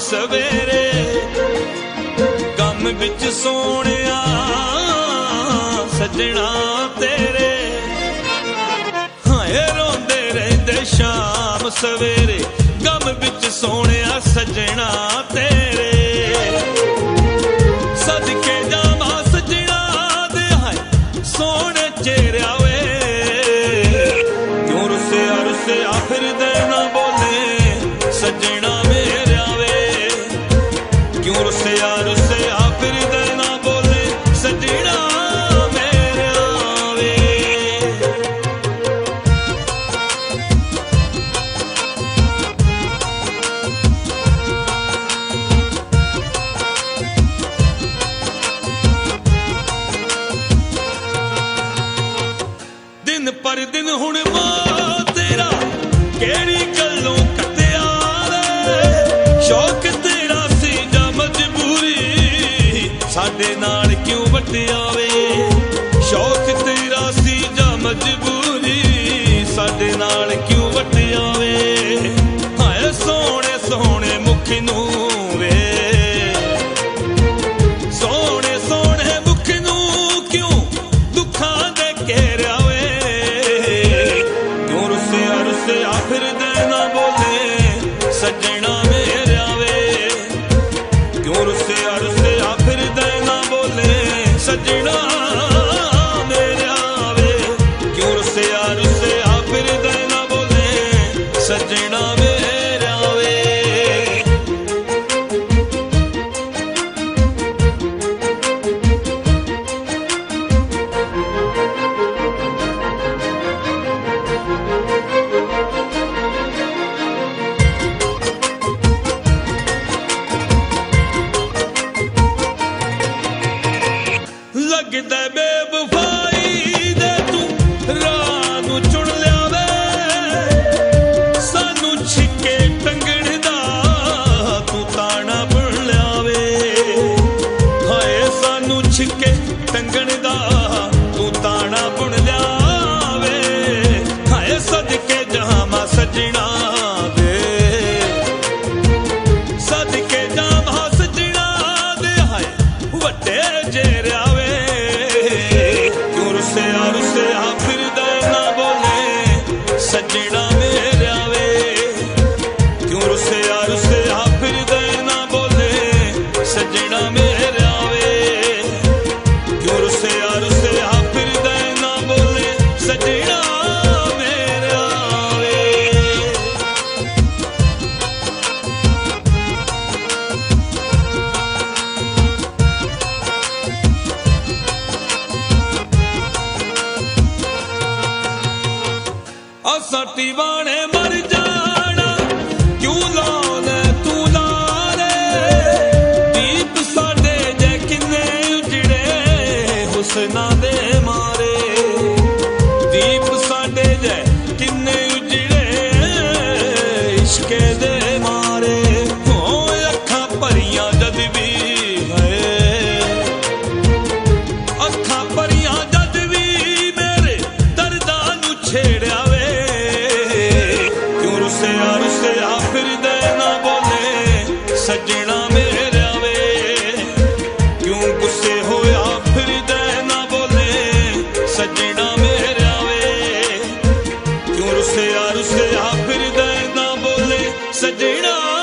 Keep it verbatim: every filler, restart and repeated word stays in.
सवेरे गम बिच सोहणिया सजना तेरे हाय रोंदे रहिंदे शाम सवेरे गम बिच सोहणिया सजना तेरे सदके जावां सजना दे हाय सोहणे चेहरिया वे क्यों रुसिया रुसिया फिरदे ना बोले सजना मेरा वे क्यों रुसिया रुसिया फिरदे ना बोले सजना मेरा वे दिन पर दिन हुण मां तेरा केड़ी गल्लों कटिया वे शौक तेरा सी जा मजबूरी साडे नाल क्यों वटिया वे शौक तेरा सी जा मजबूरी साडे नाल क्यों वटिया वे हाय सोहणे सोहणे मुख नूं वे सोहणे सोहणे मुख नूं क्यों दुखां दे घेरिया वे क्यों रुसिया रुसिया फिरदे ना बोले सजना मेरा वे क्यों रुसिया रुसिया फिरदे ना बोले सजना मेरा वे क्यों रुसिया रुसिया फिरदे ना बोले सजना मेरा वे लगदा बेवफाई दे तू राह नूं चुन लिया वे सानू छिके टंगण दा तू ताना बुन लिया वे हाय सानू छिके टंगण दा तू ताना बुन लिया वे हाय सदके जावां सजना दे सदके जावां सजना दे हाय वड्डे जेरिया वे क्यों रुसिया रुसिया फिरदे ना बोले सजना मेरा वे क्यों रुसिया रुसिया फिरदे ना बोले सजना मेरा वे क्यों रुसिया रुसिया फिरदे ना बोले सजना मेरा वे असां टीवाणे मर जाना क्यों लाने तू लारे दीप साडे जे किन्ने उजड़े हुस्ना दे मारे दीप साडे जे किन्ने उजड़े इश्के दे मारे हो अखां भरियां जद भी है अखां भरियां जद भी मेरे दर्दां नूं छेड़िया वे क्यों रुसिया रुसिया फिरदे ना बोले सजना मेरा वे क्यों गुस्से होया फिरदे ना बोले सजना मेरा वे क्यों रुसिया रुसिया फिरदे ना बोले सजना